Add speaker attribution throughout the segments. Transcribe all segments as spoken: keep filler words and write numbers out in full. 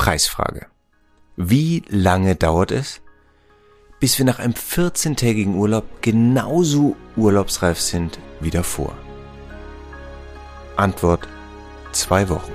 Speaker 1: Preisfrage. Wie lange dauert es, bis wir nach einem vierzehntägigen Urlaub genauso urlaubsreif sind wie davor? Antwort: zwei Wochen.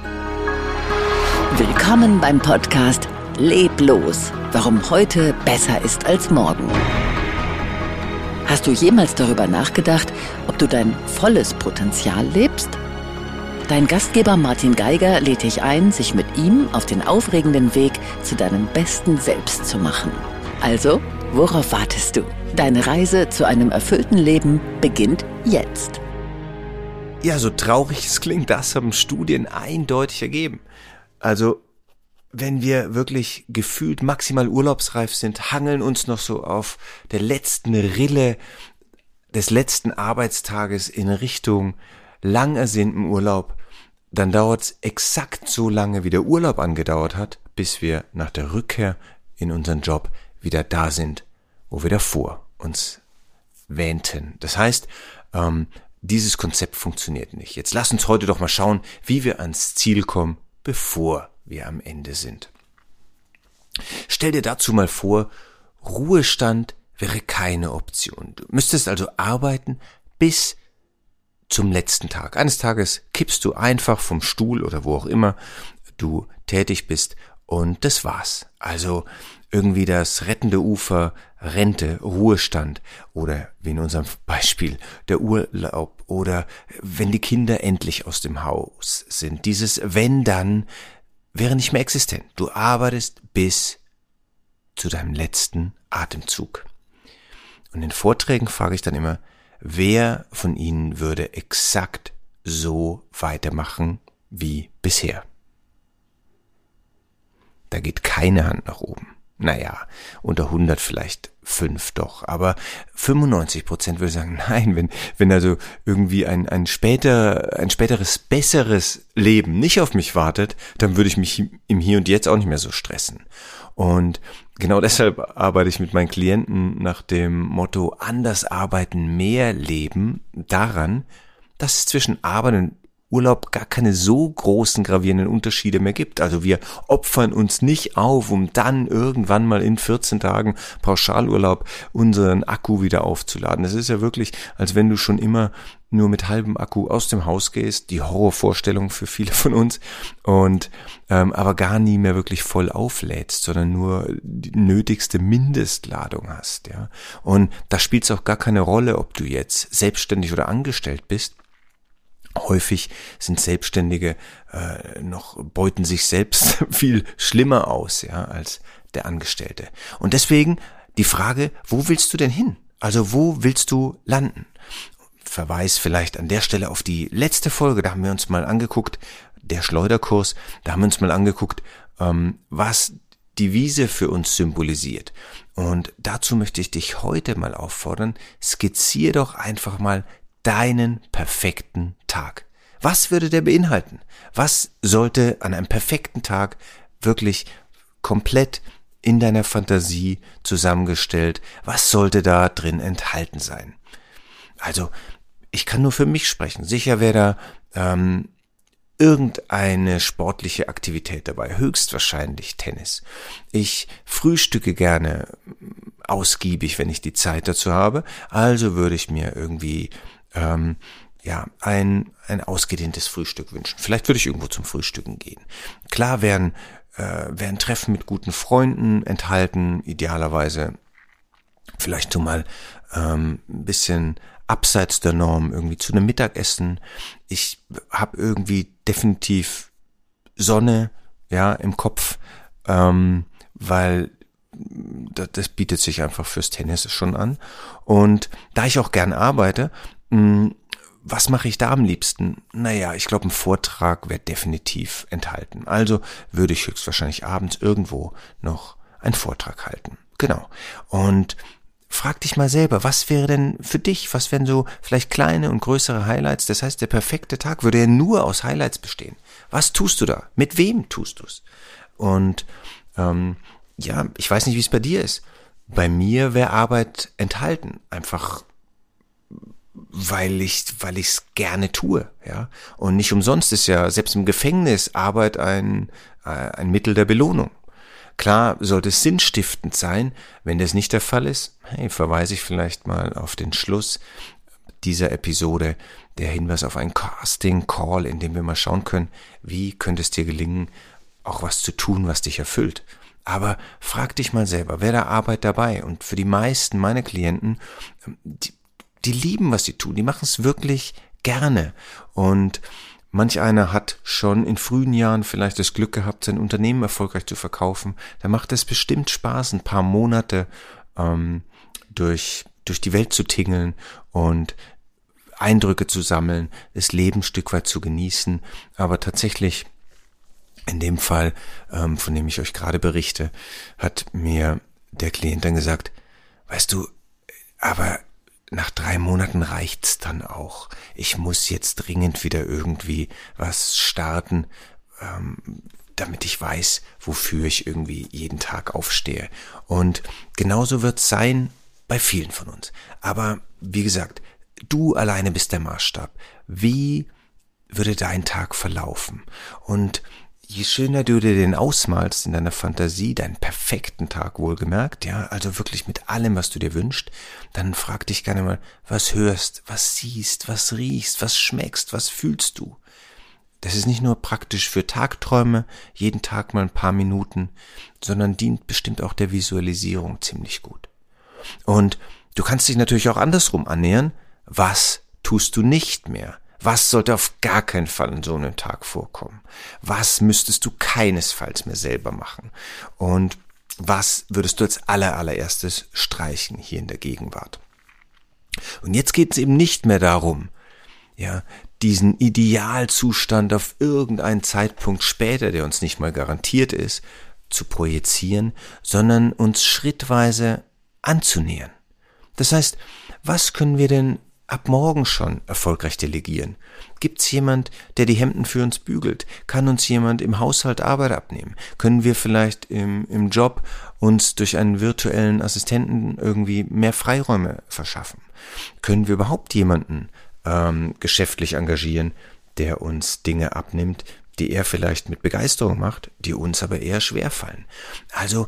Speaker 2: Willkommen beim Podcast Leb los, warum heute besser ist als morgen. Hast du jemals darüber nachgedacht, ob du dein volles Potenzial lebst? Dein Gastgeber Martin Geiger lädt dich ein, sich mit ihm auf den aufregenden Weg zu deinem besten Selbst zu machen. Also, worauf wartest du? Deine Reise zu einem erfüllten Leben beginnt jetzt.
Speaker 1: Ja, so traurig es klingt, das haben Studien eindeutig ergeben. Also, wenn wir wirklich gefühlt maximal urlaubsreif sind, hangeln uns noch so auf der letzten Rille des letzten Arbeitstages in Richtung lang ersehnten Urlaub, dann dauert es exakt so lange, wie der Urlaub angedauert hat, bis wir nach der Rückkehr in unseren Job wieder da sind, wo wir davor uns wähnten. Das heißt, ähm, dieses Konzept funktioniert nicht. Jetzt lass uns heute doch mal schauen, wie wir ans Ziel kommen, bevor wir am Ende sind. Stell dir dazu mal vor, Ruhestand wäre keine Option. Du müsstest also arbeiten bis zum letzten Tag. Eines Tages kippst du einfach vom Stuhl oder wo auch immer du tätig bist und das war's. Also irgendwie das rettende Ufer, Rente, Ruhestand oder wie in unserem Beispiel der Urlaub oder wenn die Kinder endlich aus dem Haus sind. Dieses wenn dann wäre nicht mehr existent. Du arbeitest bis zu deinem letzten Atemzug. Und in Vorträgen frage ich dann immer, wer von Ihnen würde exakt so weitermachen wie bisher? Da geht keine Hand nach oben. Naja, unter hundert vielleicht fünf doch, aber fünfundneunzig Prozent würde sagen, nein, wenn wenn also irgendwie ein ein später ein späteres besseres Leben nicht auf mich wartet, dann würde ich mich im Hier und Jetzt auch nicht mehr so stressen. Und genau deshalb arbeite ich mit meinen Klienten nach dem Motto anders arbeiten, mehr leben daran, dass es zwischen Arbeit und Urlaub gar keine so großen gravierenden Unterschiede mehr gibt. Also wir opfern uns nicht auf, um dann irgendwann mal in vierzehn Tagen Pauschalurlaub unseren Akku wieder aufzuladen. Es ist ja wirklich, als wenn du schon immer nur mit halbem Akku aus dem Haus gehst, die Horrorvorstellung für viele von uns, und ähm, aber gar nie mehr wirklich voll auflädst, sondern nur die nötigste Mindestladung hast. Ja, und da spielt es auch gar keine Rolle, ob du jetzt selbstständig oder angestellt bist. Häufig sind Selbstständige äh, noch beuten sich selbst viel schlimmer aus, ja, als der Angestellte. Und deswegen die Frage, wo willst du denn hin? Also wo willst du landen? Verweis vielleicht an der Stelle auf die letzte Folge, da haben wir uns mal angeguckt, der Schleuderkurs, da haben wir uns mal angeguckt, ähm, was die Wiese für uns symbolisiert. Und dazu möchte ich dich heute mal auffordern, skizzier doch einfach mal deinen perfekten Tag. Was würde der beinhalten? Was sollte an einem perfekten Tag wirklich komplett in deiner Fantasie zusammengestellt, was sollte da drin enthalten sein? Also, ich kann nur für mich sprechen. Sicher wäre da ähm, irgendeine sportliche Aktivität dabei, höchstwahrscheinlich Tennis. Ich frühstücke gerne ausgiebig, wenn ich die Zeit dazu habe, also würde ich mir irgendwie ähm, ja ein ein ausgedehntes Frühstück wünschen. Vielleicht würde ich irgendwo zum Frühstücken gehen. Klar wären äh, wären Treffen mit guten Freunden enthalten, idealerweise vielleicht so mal ähm, ein bisschen abseits der Norm, irgendwie zu einem Mittagessen. Ich habe irgendwie definitiv Sonne, ja, im Kopf, ähm, weil das, das bietet sich einfach fürs Tennis schon an. Und da ich auch gern arbeite, mh, was mache ich da am liebsten? Naja, ich glaube, ein Vortrag wäre definitiv enthalten. Also würde ich höchstwahrscheinlich abends irgendwo noch einen Vortrag halten. Genau. Und frag dich mal selber, was wäre denn für dich, was wären so vielleicht kleine und größere Highlights? Das heißt, der perfekte Tag würde ja nur aus Highlights bestehen. Was tust du da? Mit wem tust du es? Und ähm, ja, ich weiß nicht, wie es bei dir ist. Bei mir wäre Arbeit enthalten. Einfach weil ich, weil ich es gerne tue, ja. Und nicht umsonst ist ja selbst im Gefängnis Arbeit ein, ein Mittel der Belohnung. Klar sollte es sinnstiftend sein. Wenn das nicht der Fall ist, hey, verweise ich vielleicht mal auf den Schluss dieser Episode, der Hinweis auf einen Casting-Call, in dem wir mal schauen können, wie könnte es dir gelingen, auch was zu tun, was dich erfüllt. Aber frag dich mal selber, wäre da Arbeit dabei? Und für die meisten meiner Klienten, die, die lieben, was sie tun, die machen es wirklich gerne. Und manch einer hat schon in frühen Jahren vielleicht das Glück gehabt, sein Unternehmen erfolgreich zu verkaufen. Da macht es bestimmt Spaß, ein paar Monate ähm, durch, durch die Welt zu tingeln und Eindrücke zu sammeln, das Leben ein Stück weit zu genießen. Aber tatsächlich, in dem Fall, ähm, von dem ich euch gerade berichte, hat mir der Klient dann gesagt, weißt du, aber nach drei Monaten reicht's dann auch. Ich muss jetzt dringend wieder irgendwie was starten, ähm, damit ich weiß, wofür ich irgendwie jeden Tag aufstehe. Und genauso wird's sein bei vielen von uns. Aber wie gesagt, du alleine bist der Maßstab. Wie würde dein Tag verlaufen? Und je schöner du dir den ausmalst in deiner Fantasie, deinen perfekten Tag wohlgemerkt, ja, also wirklich mit allem, was du dir wünschst, dann frag dich gerne mal, was hörst, was siehst, was riechst, was schmeckst, was fühlst du? Das ist nicht nur praktisch für Tagträume, jeden Tag mal ein paar Minuten, sondern dient bestimmt auch der Visualisierung ziemlich gut. Und du kannst dich natürlich auch andersrum annähern. Was tust du nicht mehr? Was sollte auf gar keinen Fall in so einem Tag vorkommen? Was müsstest du keinesfalls mehr selber machen? Und was würdest du als aller, allererstes streichen hier in der Gegenwart? Und jetzt geht es eben nicht mehr darum, ja, diesen Idealzustand auf irgendeinen Zeitpunkt später, der uns nicht mal garantiert ist, zu projizieren, sondern uns schrittweise anzunähern. Das heißt, was können wir denn ab morgen schon erfolgreich delegieren? Gibt's jemand, der die Hemden für uns bügelt? Kann uns jemand im Haushalt Arbeit abnehmen? Können wir vielleicht im, im Job uns durch einen virtuellen Assistenten irgendwie mehr Freiräume verschaffen? Können wir überhaupt jemanden ähm, geschäftlich engagieren, der uns Dinge abnimmt, die er vielleicht mit Begeisterung macht, die uns aber eher schwerfallen? Also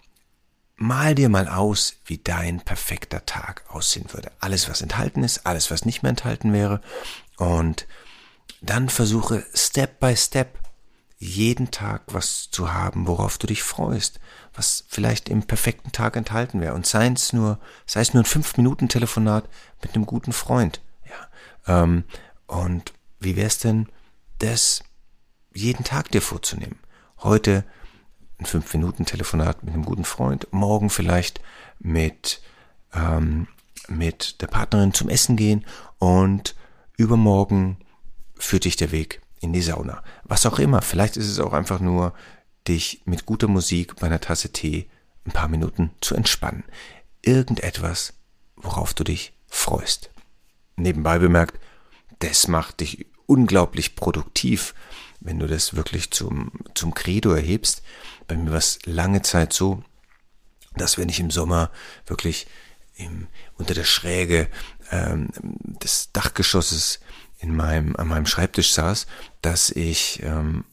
Speaker 1: mal dir mal aus, wie dein perfekter Tag aussehen würde. Alles, was enthalten ist, alles, was nicht mehr enthalten wäre. Und dann versuche Step by Step jeden Tag was zu haben, worauf du dich freust, was vielleicht im perfekten Tag enthalten wäre. Und sei es nur, sei es nur ein fünf Minuten Telefonat mit einem guten Freund. Ja. Ähm, und wie wär's denn, das jeden Tag dir vorzunehmen? Heute ein fünf Minuten Telefonat mit einem guten Freund, morgen vielleicht mit, ähm, mit der Partnerin zum Essen gehen und übermorgen führt dich der Weg in die Sauna. Was auch immer, vielleicht ist es auch einfach nur, dich mit guter Musik bei einer Tasse Tee ein paar Minuten zu entspannen. Irgendetwas, worauf du dich freust. Nebenbei bemerkt, das macht dich unglaublich produktiv, wenn du das wirklich zum, zum Credo erhebst. Bei mir war es lange Zeit so, dass wenn ich im Sommer wirklich im, unter der Schräge ähm, des Dachgeschosses in meinem, an meinem Schreibtisch saß, dass ich ähm,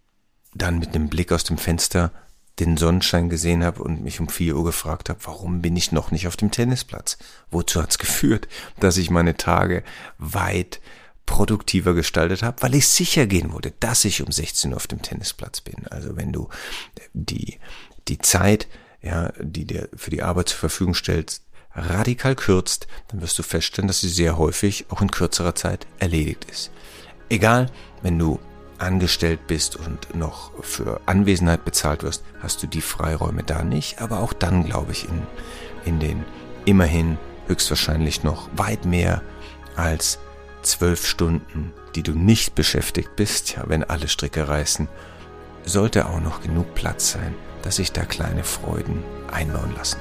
Speaker 1: dann mit einem Blick aus dem Fenster den Sonnenschein gesehen habe und mich um vier Uhr gefragt habe, warum bin ich noch nicht auf dem Tennisplatz? Wozu hat's geführt, dass ich meine Tage weit produktiver gestaltet habe, weil ich sicher gehen wollte, dass ich um sechzehn Uhr auf dem Tennisplatz bin. Also wenn du die die Zeit, ja, die dir für die Arbeit zur Verfügung stellst, radikal kürzt, dann wirst du feststellen, dass sie sehr häufig auch in kürzerer Zeit erledigt ist. Egal, wenn du angestellt bist und noch für Anwesenheit bezahlt wirst, hast du die Freiräume da nicht, aber auch dann, glaube ich, in, in den immerhin höchstwahrscheinlich noch weit mehr als zwölf Stunden, die du nicht beschäftigt bist, ja, wenn alle Stricke reißen, sollte auch noch genug Platz sein, dass sich da kleine Freuden einbauen lassen.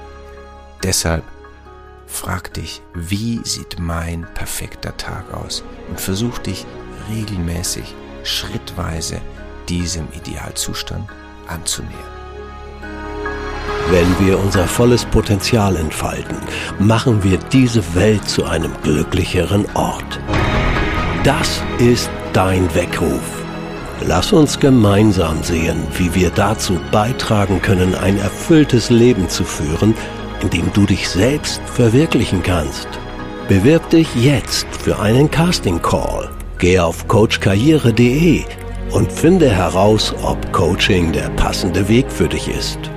Speaker 1: Deshalb frag dich, wie sieht mein perfekter Tag aus? Und versuch dich regelmäßig, schrittweise diesem Idealzustand anzunähern.
Speaker 3: Wenn wir unser volles Potenzial entfalten, machen wir diese Welt zu einem glücklicheren Ort. Das ist dein Weckruf. Lass uns gemeinsam sehen, wie wir dazu beitragen können, ein erfülltes Leben zu führen, in dem du dich selbst verwirklichen kannst. Bewirb dich jetzt für einen Casting-Call. Geh auf coach karriere punkt de und finde heraus, ob Coaching der passende Weg für dich ist.